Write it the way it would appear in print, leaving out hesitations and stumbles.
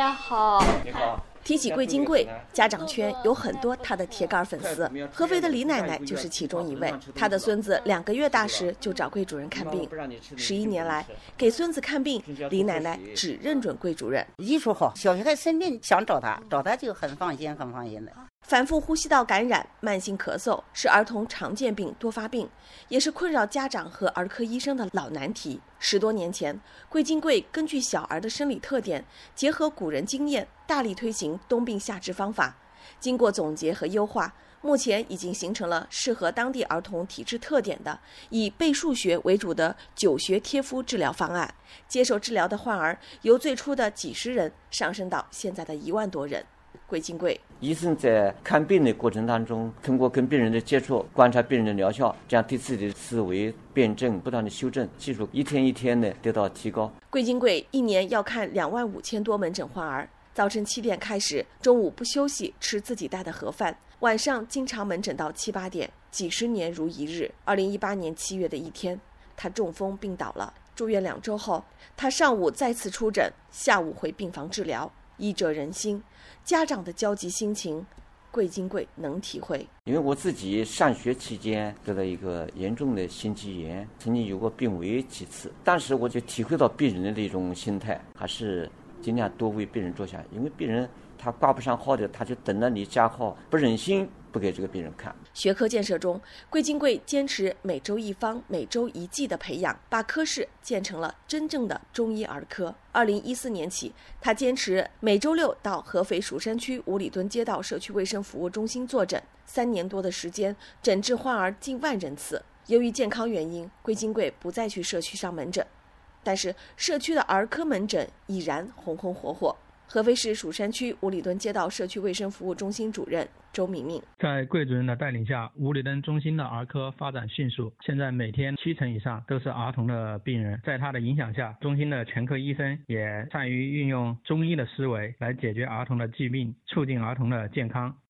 家好。 你好。 提起桂金贵，家长圈有很多她的铁杆粉丝。合肥的李奶奶就是其中一位。她的孙子2个月大时就找桂主任看病，11年来给孙子看病，李奶奶只认准桂主任。 医术好，小孩生病想找他就很放心的。 反复呼吸道感染、慢性咳嗽是儿童常见病多发病，也是困扰家长和儿科医生的老难题。10多年前，桂金贵根据小儿的生理特点，结合古人经验，大力推行冬病夏治方法。经过总结和优化，目前已经形成了适合当地儿童体质特点的以倍数学为主的9学贴敷治疗方案。接受治疗的患儿由最初的几十人上升到现在的1万多人。桂金贵医生在看病的过程当中，通过跟病人的接触，观察病人的疗效，这样对自己的思维辩证不断的修正，技术一天一天的得到提高。 桂金贵1年要看25000多门诊患儿，早晨7点开始，中午不休息吃自己带的盒饭，晚上经常门诊到7、8点，几十年如一日。2018年7月的一天，他中风病倒了，住院2周后，他上午再次出诊，下午回病房治疗。医者仁心，家长的焦急心情，桂金贵能体会。 因为我自己上学期间得了一个严重的心肌炎，曾经有过病危几次，当时我就体会到病人的一种心态，还是尽量多为病人着想，因为病人他挂不上号的，他就等着你加号，不忍心不给这个病人看。 学科建设中，桂金贵坚持每周1方、每周1剂的培养，把科室建成了真正的中医儿科。2014年起，他坚持每周6到合肥蜀山区五里墩街道社区卫生服务中心坐诊，3年多的时间，诊治患儿近万人次。由于健康原因，桂金贵不再去社区上门诊，但是社区的儿科门诊已然红红火火。合肥市蜀山区五里墩街道社区卫生服务中心主任周明明， 在桂主任的带领下，五里墩中心的儿科发展迅速，现在每天70%以上都是儿童的病人。在他的影响下，中心的全科医生也善于运用中医的思维来解决儿童的疾病，促进儿童的健康。